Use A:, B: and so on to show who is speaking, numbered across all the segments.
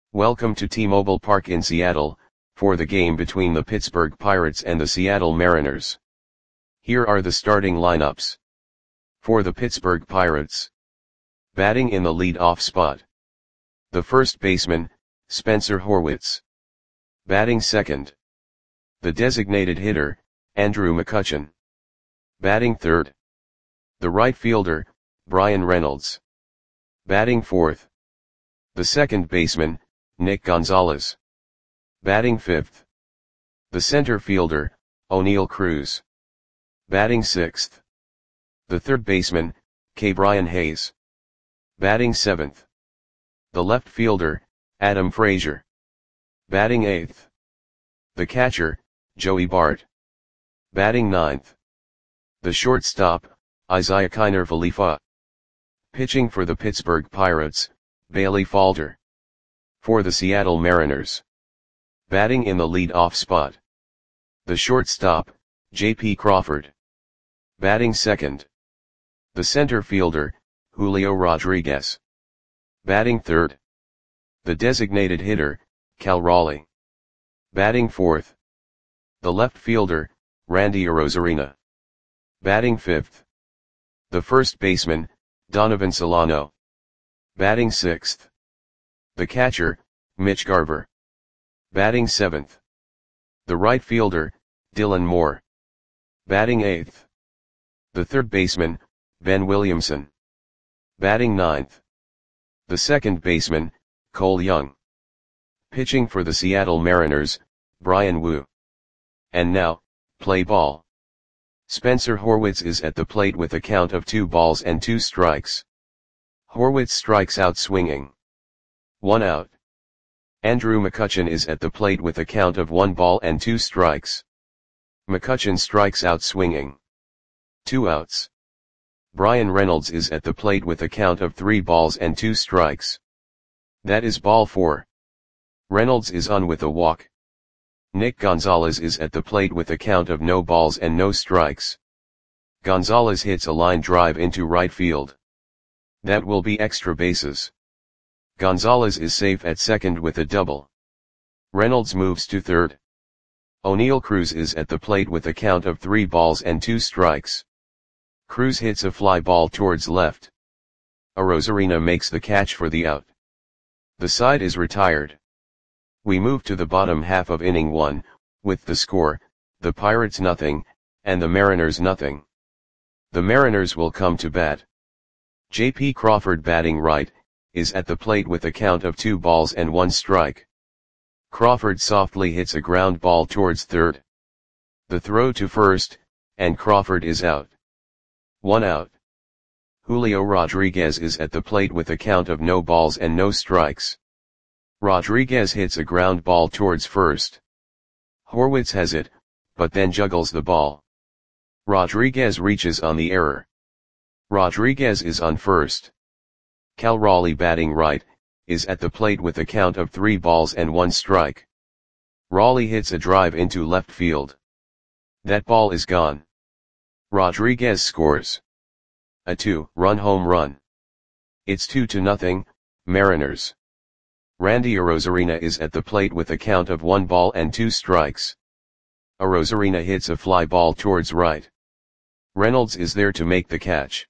A: Welcome to T-Mobile Park in Seattle, for the game between the Pittsburgh Pirates and the Seattle Mariners. Here are the starting lineups. For the Pittsburgh Pirates. Batting in the lead-off spot. The first baseman, Spencer Horwitz. Batting second. The designated hitter, Andrew McCutchen. Batting third. The right fielder, Bryan Reynolds. Batting fourth. The second baseman, Nick Gonzalez. Batting fifth. The center fielder, Oneil Cruz. Batting sixth. The third baseman, Ke'Bryan Hayes. Batting seventh. The left fielder, Adam Frazier. Batting eighth. The catcher, Joey Bart. Batting ninth. The shortstop, Isiah Kiner-Falefa. Pitching for the Pittsburgh Pirates, Bailey Falter. For the Seattle Mariners. Batting in the lead-off spot. The shortstop, J.P. Crawford. Batting second. The center fielder, Julio Rodriguez. Batting third. The designated hitter, Cal Raleigh. Batting fourth. The left fielder, Randy Arozarena. Batting fifth. The first baseman, Donovan Solano. Batting sixth. The catcher, Mitch Garver. Batting seventh. The right fielder, Dylan Moore. Batting eighth. The third baseman, Ben Williamson. Batting ninth. The second baseman, Cole Young. Pitching for the Seattle Mariners, Bryan Woo. And now, play ball. Spencer Horwitz is at the plate with a count of 2 balls and 2 strikes. Horwitz strikes out swinging. 1 out. Andrew McCutchen is at the plate with a count of 1 ball and 2 strikes. McCutchen strikes out swinging. 2 outs. Bryan Reynolds is at the plate with a count of 3 balls and 2 strikes. That is ball 4. Reynolds is on with a walk. Nick Gonzalez is at the plate with a count of no balls and no strikes. Gonzalez hits a line drive into right field. That will be extra bases. Gonzalez is safe at second with a double. Reynolds moves to third. Oneil Cruz is at the plate with a count of 3 balls and 2 strikes. Cruz hits a fly ball towards left. Arozarena makes the catch for the out. The side is retired. We move to the bottom half of inning 1, with the score, the Pirates nothing, and the Mariners nothing. The Mariners will come to bat. J.P. Crawford batting right, is at the plate with a count of 2 balls and 1 strike. Crawford softly hits a ground ball towards third. The throw to first, and Crawford is out. 1 out. Julio Rodriguez is at the plate with a count of no balls and no strikes. Rodriguez hits a ground ball towards first. Horwitz has it, but then juggles the ball. Rodriguez reaches on the error. Rodriguez is on first. Cal Raleigh batting right, is at the plate with a count of 3 balls and 1 strike. Raleigh hits a drive into left field. That ball is gone. Rodriguez scores a 2-run home run. It's 2-0, Mariners. Randy Arozarena is at the plate with a count of 1 ball and 2 strikes. Arozarena hits a fly ball towards right. Reynolds is there to make the catch.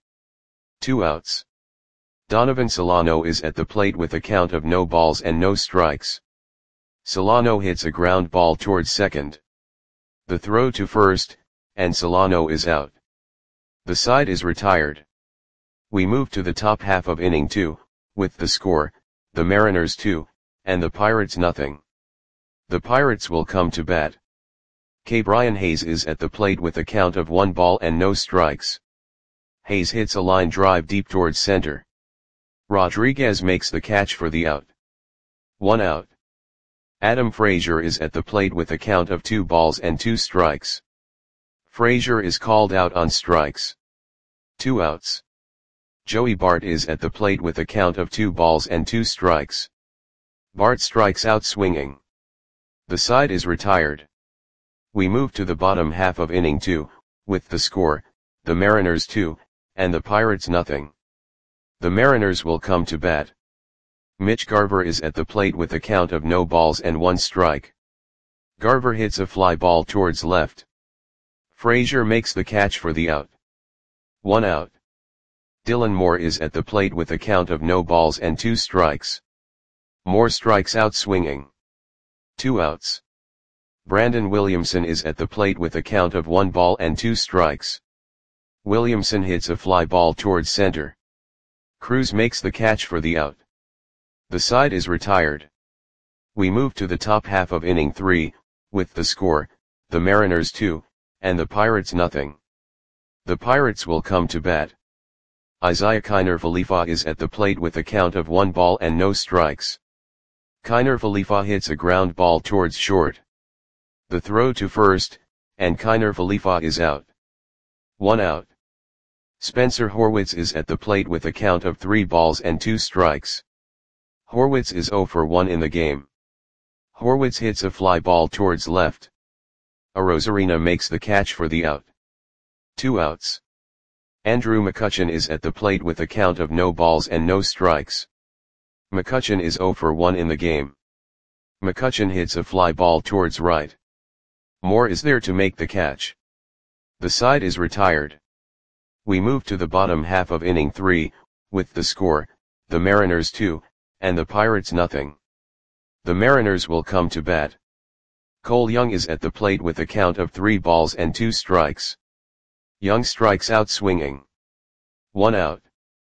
A: 2 outs. Donovan Solano is at the plate with a count of no balls and no strikes. Solano hits a ground ball towards second. The throw to first, and Solano is out. The side is retired. We move to the top half of inning 2, with the score, the Mariners 2, and the Pirates nothing. The Pirates will come to bat. Ke'Bryan Hayes is at the plate with a count of 1 ball and no strikes. Hayes hits a line drive deep towards center. Rodriguez makes the catch for the out. 1 out. Adam Frazier is at the plate with a count of 2 balls and 2 strikes. Frazier is called out on strikes. 2 outs. Joey Bart is at the plate with a count of 2 balls and 2 strikes. Bart strikes out swinging. The side is retired. We move to the bottom half of inning 2, with the score, the Mariners 2, and the Pirates nothing. The Mariners will come to bat. Mitch Garver is at the plate with a count of no balls and 1 strike. Garver hits a fly ball towards left. Frazier makes the catch for the out. 1 out. Dylan Moore is at the plate with a count of no balls and 2 strikes. Moore strikes out swinging. 2 outs. Brandon Williamson is at the plate with a count of 1 ball and 2 strikes. Williamson hits a fly ball towards center. Cruz makes the catch for the out. The side is retired. We move to the top half of inning 3, with the score, the Mariners 2, and the Pirates nothing. The Pirates will come to bat. Isiah Kiner-Falefa is at the plate with a count of 1 ball and no strikes. Kiner-Falefa hits a ground ball towards short. The throw to first, and Kiner-Falefa is out. 1 out. Spencer Horwitz is at the plate with a count of 3 balls and 2 strikes. Horwitz is 0 for 1 in the game. Horwitz hits a fly ball towards left. Arozarena makes the catch for the out. 2 outs. Andrew McCutchen is at the plate with a count of no balls and no strikes. McCutchen is 0 for 1 in the game. McCutchen hits a fly ball towards right. Moore is there to make the catch. The side is retired. We move to the bottom half of inning 3, with the score, the Mariners 2, and the Pirates nothing. The Mariners will come to bat. Cole Young is at the plate with a count of 3 balls and 2 strikes. Young strikes out swinging. 1 out.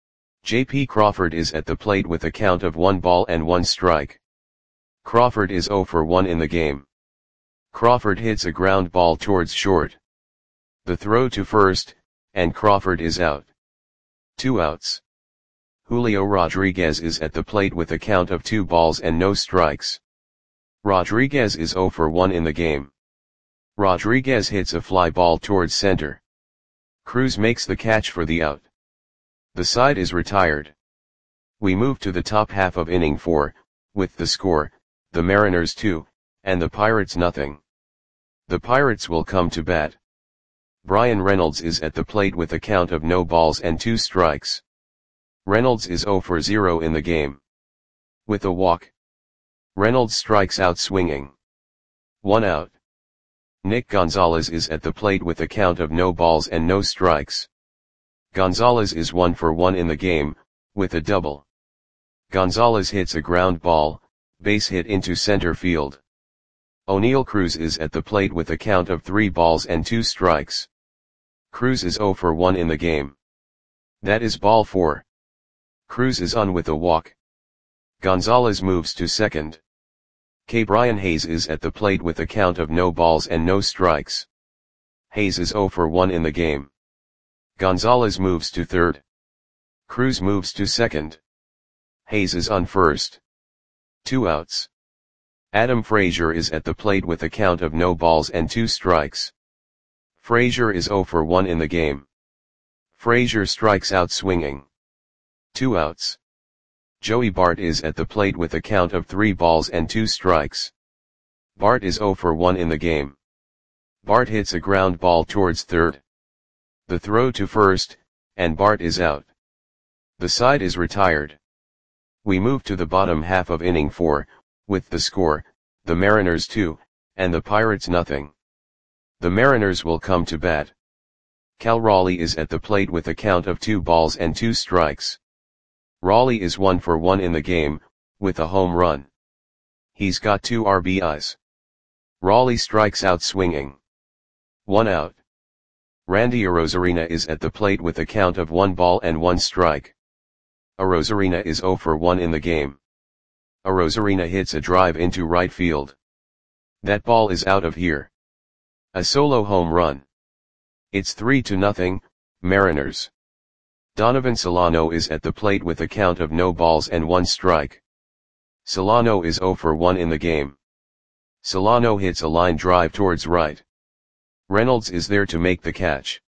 A: J.P. Crawford is at the plate with a count of 1 ball and 1 strike. Crawford is 0 for 1 in the game. Crawford hits a ground ball towards short. The throw to first, and Crawford is out. 2 outs. Julio Rodriguez is at the plate with a count of 2 balls and no strikes. Rodriguez is 0 for 1 in the game. Rodriguez hits a fly ball towards center. Cruz makes the catch for the out. The side is retired. We move to the top half of inning 4, with the score, the Mariners 2, and the Pirates nothing. The Pirates will come to bat. Brian Reynolds is at the plate with a count of no balls and 2 strikes. Reynolds is 0 for 0 in the game. With a walk. Reynolds strikes out swinging. 1 out. Nick Gonzalez is at the plate with a count of no balls and no strikes. Gonzalez is 1 for 1 in the game, with a double. Gonzalez hits a ground ball, base hit into center field. O'Neal Cruz is at the plate with a count of 3 balls and 2 strikes. Cruz is 0 for 1 in the game. That is ball 4. Cruz is on with a walk. Gonzalez moves to second. K. Brian Hayes is at the plate with a count of no balls and no strikes. Hayes is 0 for 1 in the game. Gonzalez moves to third. Cruz moves to second. Hayes is on first. 2 outs. Adam Frazier is at the plate with a count of no balls and 2 strikes. Frazier is 0 for 1 in the game. Frazier strikes out swinging. 2 outs. Joey Bart is at the plate with a count of 3 balls and 2 strikes. Bart is 0 for 1 in the game. Bart hits a ground ball towards third. The throw to first, and Bart is out. The side is retired. We move to the bottom half of inning 4, with the score, the Mariners 2, and the Pirates nothing. The Mariners will come to bat. Cal Raleigh is at the plate with a count of 2 balls and 2 strikes. Raleigh is 1 for 1 in the game, with a home run. He's got 2 RBIs. Raleigh strikes out swinging. 1 out. Randy Arozarena is at the plate with a count of 1 ball and 1 strike. Arozarena is 0 for 1 in the game. Arozarena hits a drive into right field. That ball is out of here. A solo home run. It's 3-0, Mariners. Donovan Solano is at the plate with a count of no balls and 1 strike. Solano is 0 for 1 in the game. Solano hits a line drive towards right. Reynolds is there to make the catch.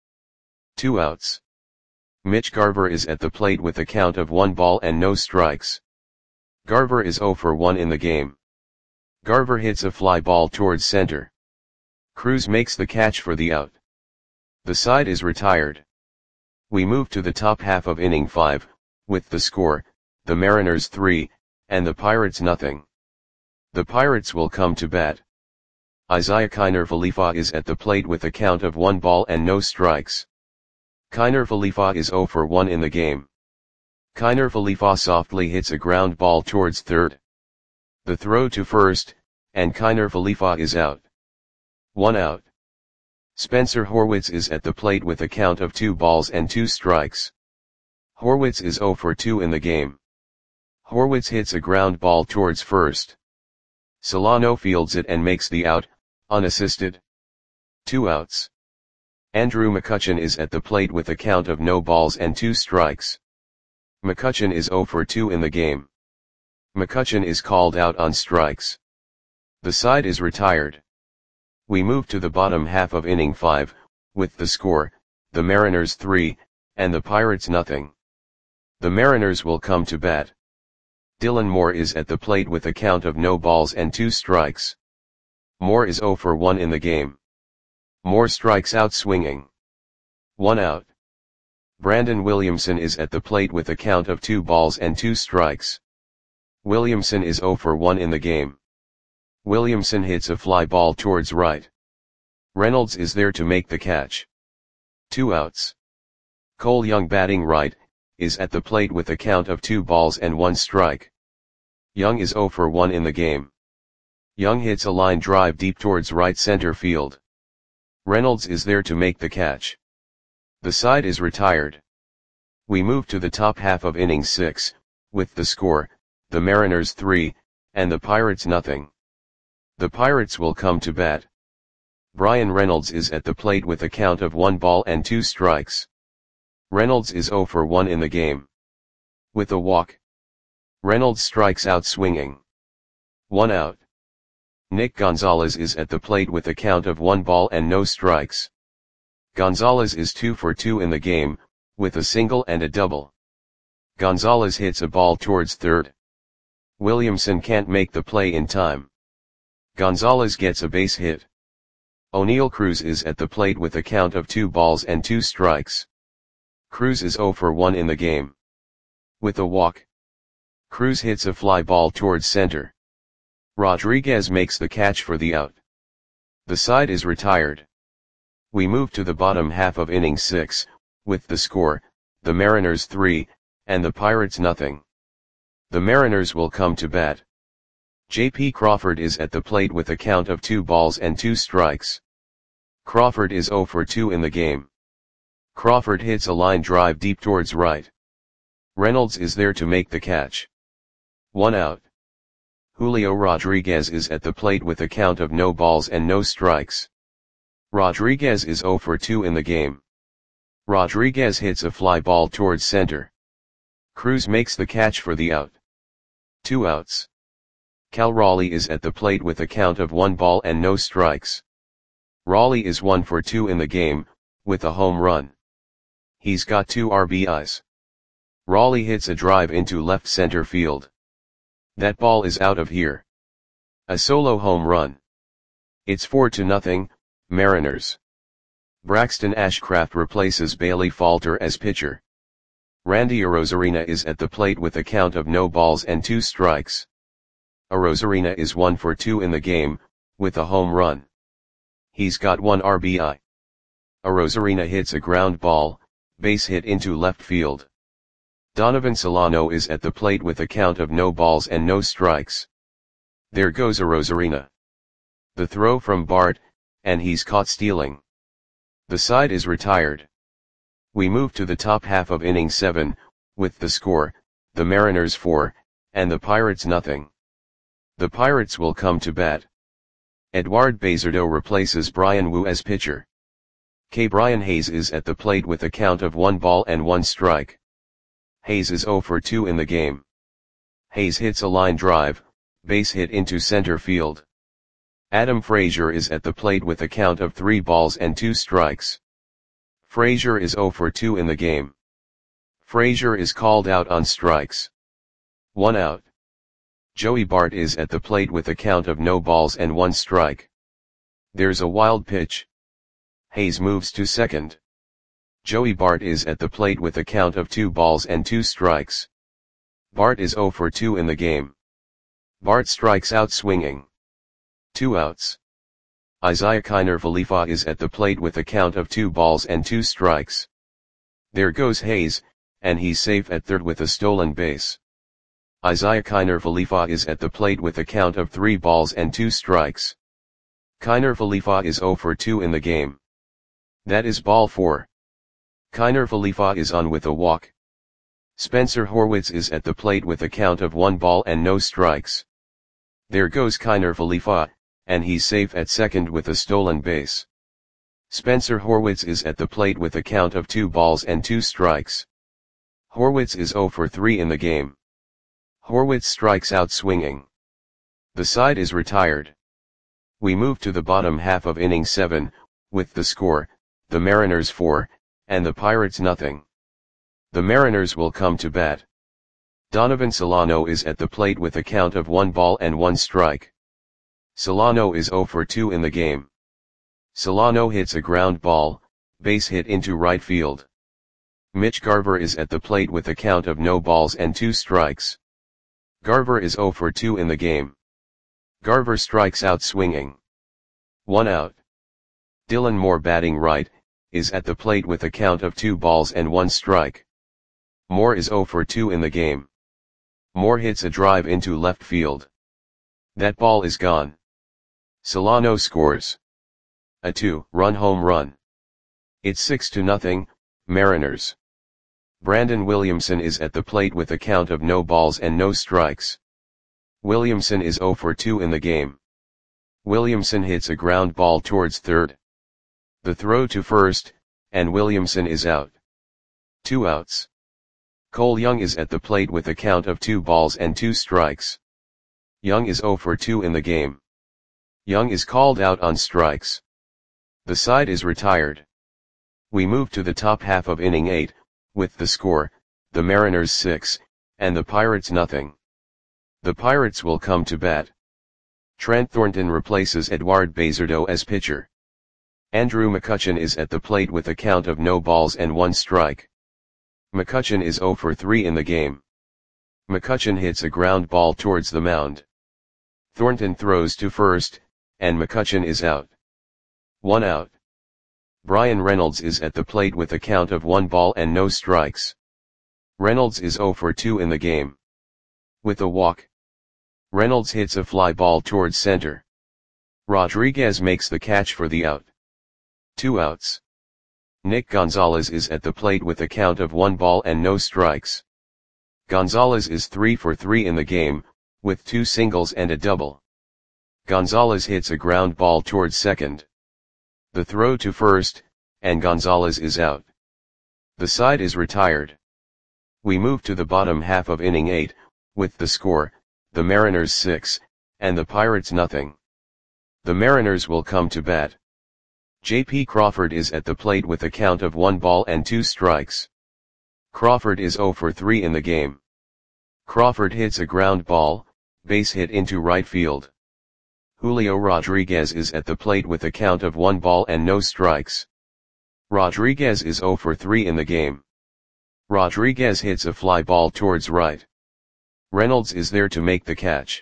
A: 2 outs. Mitch Garver is at the plate with a count of 1 ball and no strikes. Garver is 0 for 1 in the game. Garver hits a fly ball towards center. Cruz makes the catch for the out. The side is retired. We move to the top half of inning 5, with the score, the Mariners 3, and the Pirates nothing. The Pirates will come to bat. Isiah Kiner Falefa is at the plate with a count of 1 ball and no strikes. Kiner Falefa is 0 for 1 in the game. Kiner Falefa softly hits a ground ball towards third. The throw to first, and Kiner Falefa is out. 1 out. Spencer Horwitz is at the plate with a count of 2 balls and 2 strikes. Horwitz is 0 for 2 in the game. Horwitz hits a ground ball towards first. Solano fields it and makes the out, unassisted. 2 outs. Andrew McCutchen is at the plate with a count of no balls and 2 strikes. McCutchen is 0 for 2 in the game. McCutchen is called out on strikes. The side is retired. We move to the bottom half of inning 5, with the score, the Mariners 3, and the Pirates nothing. The Mariners will come to bat. Dylan Moore is at the plate with a count of no balls and 2 strikes. Moore is 0 for 1 in the game. Moore strikes out swinging. 1 out. Brandon Williamson is at the plate with a count of 2 balls and 2 strikes. Williamson is 0 for 1 in the game. Williamson hits a fly ball towards right. Reynolds is there to make the catch. 2 outs. Cole Young batting right, is at the plate with a count of 2 balls and 1 strike. Young is 0 for 1 in the game. Young hits a line drive deep towards right center field. Reynolds is there to make the catch. The side is retired. We move to the top half of inning 6, with the score, the Mariners 3, and the Pirates nothing. The Pirates will come to bat. Brian Reynolds is at the plate with a count of 1 ball and 2 strikes. Reynolds is 0 for 1 in the game. With a walk. Reynolds strikes out swinging. 1 out. Nick Gonzalez is at the plate with a count of 1 ball and no strikes. Gonzalez is 2 for 2 in the game, with a single and a double. Gonzalez hits a ball towards third. Williamson can't make the play in time. Gonzalez gets a base hit. O'Neal Cruz is at the plate with a count of 2 balls and 2 strikes. Cruz is 0 for 1 in the game. With a walk. Cruz hits a fly ball towards center. Rodriguez makes the catch for the out. The side is retired. We move to the bottom half of inning 6, with the score, the Mariners 3, and the Pirates nothing. The Mariners will come to bat. J.P. Crawford is at the plate with a count of 2 balls and 2 strikes. Crawford is 0 for 2 in the game. Crawford hits a line drive deep towards right. Reynolds is there to make the catch. 1 out. Julio Rodriguez is at the plate with a count of no balls and no strikes. Rodriguez is 0 for 2 in the game. Rodriguez hits a fly ball towards center. Cruz makes the catch for the out. 2 outs. Cal Raleigh is at the plate with a count of 1 ball and no strikes. Raleigh is 1 for 2 in the game, with a home run. He's got 2 RBIs. Raleigh hits a drive into left center field. That ball is out of here. A solo home run. It's 4-0, Mariners. Braxton Ashcraft replaces Bailey Falter as pitcher. Randy Arozarena is at the plate with a count of no balls and 2 strikes. Arozarena is 1 for 2 in the game, with a home run. He's got 1 RBI. Arozarena hits a ground ball, base hit into left field. Donovan Solano is at the plate with a count of no balls and no strikes. There goes Arozarena. The throw from Bart, and he's caught stealing. The side is retired. We move to the top half of inning 7, with the score, the Mariners 4, and the Pirates nothing. The Pirates will come to bat. Eduard Bazardo replaces Brian Wu as pitcher. Brian Hayes is at the plate with a count of 1 ball and 1 strike. Hayes is 0 for 2 in the game. Hayes hits a line drive, base hit into center field. Adam Frazier is at the plate with a count of 3 balls and 2 strikes. Frazier is 0 for 2 in the game. Frazier is called out on strikes. 1 out. Joey Bart is at the plate with a count of no balls and 1 strike. There's a wild pitch. Hayes moves to second. Joey Bart is at the plate with a count of 2 balls and 2 strikes. Bart is 0 for 2 in the game. Bart strikes out swinging. 2 outs. Isiah Kiner Falefa is at the plate with a count of 2 balls and 2 strikes. There goes Hayes, and he's safe at third with a stolen base. Isiah Kiner Falefa is at the plate with a count of 3 balls and 2 strikes. Kiner Falefa is 0 for 2 in the game. That is ball 4. Kiner Falefa is on with a walk. Spencer Horwitz is at the plate with a count of 1 ball and no strikes. There goes Kiner Falefa, and he's safe at second with a stolen base. Spencer Horwitz is at the plate with a count of 2 balls and 2 strikes. Horwitz is 0 for 3 in the game. Horwitz strikes out swinging. The side is retired. We move to the bottom half of inning 7, with the score, the Mariners 4, and the Pirates nothing. The Mariners will come to bat. Donovan Solano is at the plate with a count of 1 ball and 1 strike. Solano is 0 for 2 in the game. Solano hits a ground ball, base hit into right field. Mitch Garver is at the plate with a count of no balls and 2 strikes. Garver is 0 for 2 in the game. Garver strikes out swinging. 1 out. Dylan Moore batting right, is at the plate with a count of 2 balls and 1 strike. Moore is 0 for 2 in the game. Moore hits a drive into left field. That ball is gone. Solano scores a 2-run home run. It's 6-0, Mariners. Brandon Williamson is at the plate with a count of no balls and no strikes. Williamson is 0 for 2 in the game. Williamson hits a ground ball towards third. The throw to first, and Williamson is out. 2 outs. Cole Young is at the plate with a count of 2 balls and 2 strikes. Young is 0 for 2 in the game. Young is called out on strikes. The side is retired. We move to the top half of inning 8, with the score, the Mariners 6, and the Pirates nothing. The Pirates will come to bat. Trent Thornton replaces Eduard Bazardo as pitcher. Andrew McCutchen is at the plate with a count of no balls and 1 strike. McCutchen is 0 for 3 in the game. McCutchen hits a ground ball towards the mound. Thornton throws to first, and McCutchen is out. 1 out. Brian Reynolds is at the plate with a count of 1 ball and no strikes. Reynolds is 0 for 2 in the game. With a walk, Reynolds hits a fly ball towards center. Rodriguez makes the catch for the out. 2 outs. Nick Gonzalez is at the plate with a count of 1 ball and no strikes. Gonzalez is 3 for 3 in the game, with 2 singles and a double. Gonzalez hits a ground ball towards second. The throw to first, and Gonzalez is out. The side is retired. We move to the bottom half of inning 8, with the score, the Mariners 6, and the Pirates nothing. The Mariners will come to bat. J.P. Crawford is at the plate with a count of 1 ball and 2 strikes. Crawford is 0 for 3 in the game. Crawford hits a ground ball, base hit into right field. Julio Rodriguez is at the plate with a count of 1 ball and no strikes. Rodriguez is 0 for 3 in the game. Rodriguez hits a fly ball towards right. Reynolds is there to make the catch.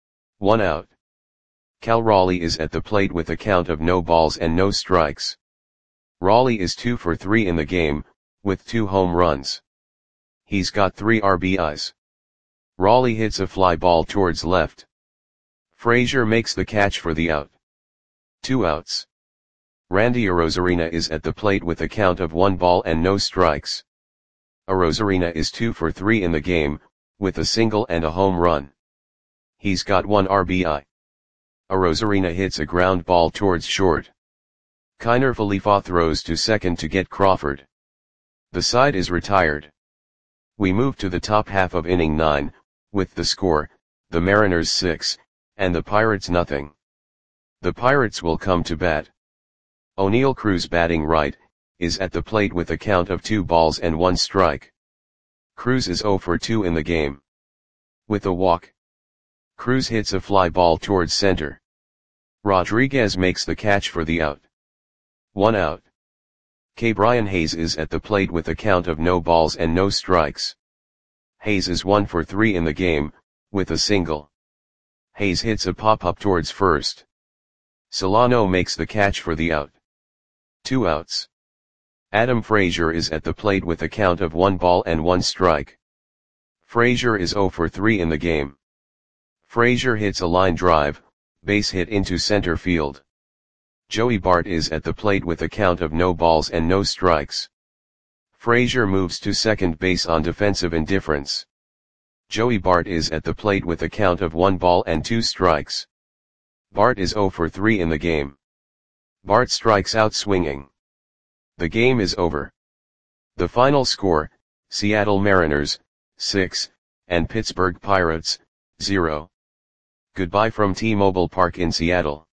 A: 1 out. Cal Raleigh is at the plate with a count of no balls and no strikes. Raleigh is 2 for 3 in the game, with 2 home runs. He's got 3 RBIs. Raleigh hits a fly ball towards left. Frazier makes the catch for the out. 2 outs. Randy Arozarena is at the plate with a count of 1 ball and no strikes. Arozarena is 2 for 3 in the game, with a single and a home run. He's got 1 RBI. Arozarena hits a ground ball towards short. Kiner Falefa throws to second to get Crawford. The side is retired. We move to the top half of inning 9, with the score, the Mariners 6, and the Pirates nothing. The Pirates will come to bat. O'Neal Cruz batting right, is at the plate with a count of 2 balls and 1 strike. Cruz is 0 for 2 in the game. With a walk, Cruz hits a fly ball towards center. Rodriguez makes the catch for the out. 1 out. Brian Hayes is at the plate with a count of no balls and no strikes. Hayes is 1 for 3 in the game, with a single. Hayes hits a pop-up towards first. Solano makes the catch for the out. 2 outs. Adam Frazier is at the plate with a count of 1 ball and 1 strike. Frazier is 0 for 3 in the game. Frazier hits a line drive, base hit into center field. Joey Bart is at the plate with a count of no balls and no strikes. Frazier moves to second base on defensive indifference. Joey Bart is at the plate with a count of 1 ball and 2 strikes. Bart is 0 for 3 in the game. Bart strikes out swinging. The game is over. The final score, Seattle Mariners, 6, and Pittsburgh Pirates, 0. Goodbye from T-Mobile Park in Seattle.